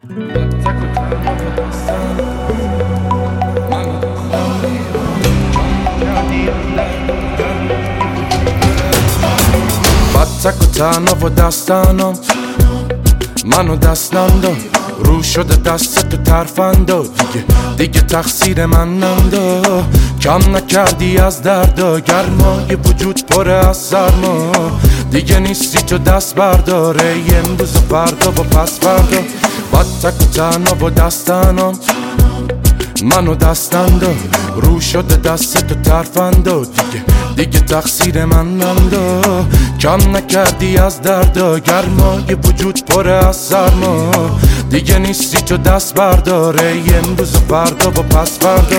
تک و تنها و دستانم منو دستم داد رو شده دست تو ترفندا دیگه تقصیر من نندا کم نکردی از دردا گرمای وجود پره از سرما دیگه نیستی تو دست برداره امروز و فردا و پس فردا بعد تک و تنها و دستانم منو دستم داد رو شده دست تو ترفندا دیگه تقصیر من نندا کم نکردی از دردا گرمای وجود پره از سرما دیگه نیستی تو دست برداره امروز و فردا و پس فردا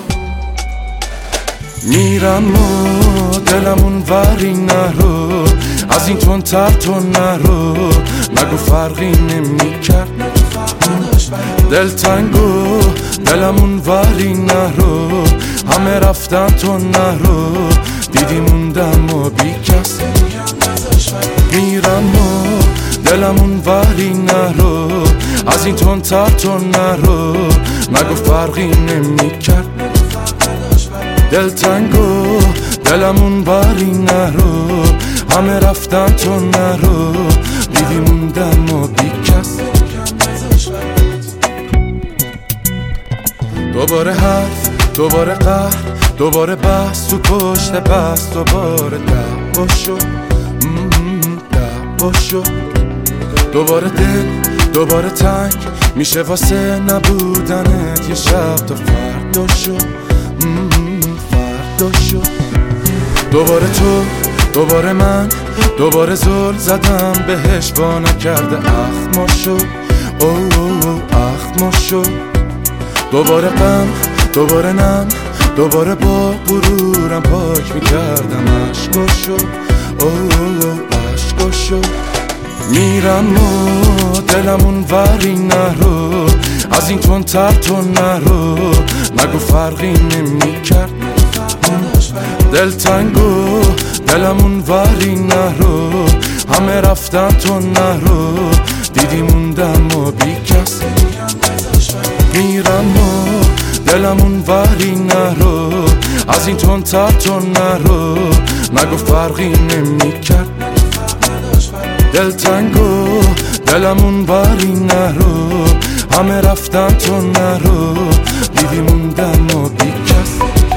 میرم و دلمون وری نرو از این تون تر تو نرو نگو فرقی نمی کرد دل تنگو دلمون وری نرو همه رفتن تو نرو دیدی موندم و بی کس میرم و دلمون وری نرو از این تون تر تو نرو نگو فرقی نمی کرد دل تنگو دلمون وری نرو همه رفتن تو نرو دیدی موندم و بی کس دوباره حرف دوباره قهر دوباره بحث تو پشت بحث دوباره دعوا شد دعوا شد دوباره دل دوباره تنگ میشه واسه نبودنت یه شب تا فردا شد فردا شد دوباره تو دوباره من دوباره زل زدم بهش با نکرده اخما شد اخما شد دوباره غم دوباره نم دوباره با غرورم پاک میکردم عشقا شد عشقا شد میرم و دلمون وری نرو از این تون تر تو نرو نگو فرقی نمی کرد دل تنگو دلمون وری نرو همه رفتن تو نرو دیدی موندم و بی کس میرم و دلمون وری نرو از این تون تر تو نرو نگو فرقی نمی کرد دل تنگو دلمون وری نرو همه رفتن تو نرو دیدی موندم و بی کس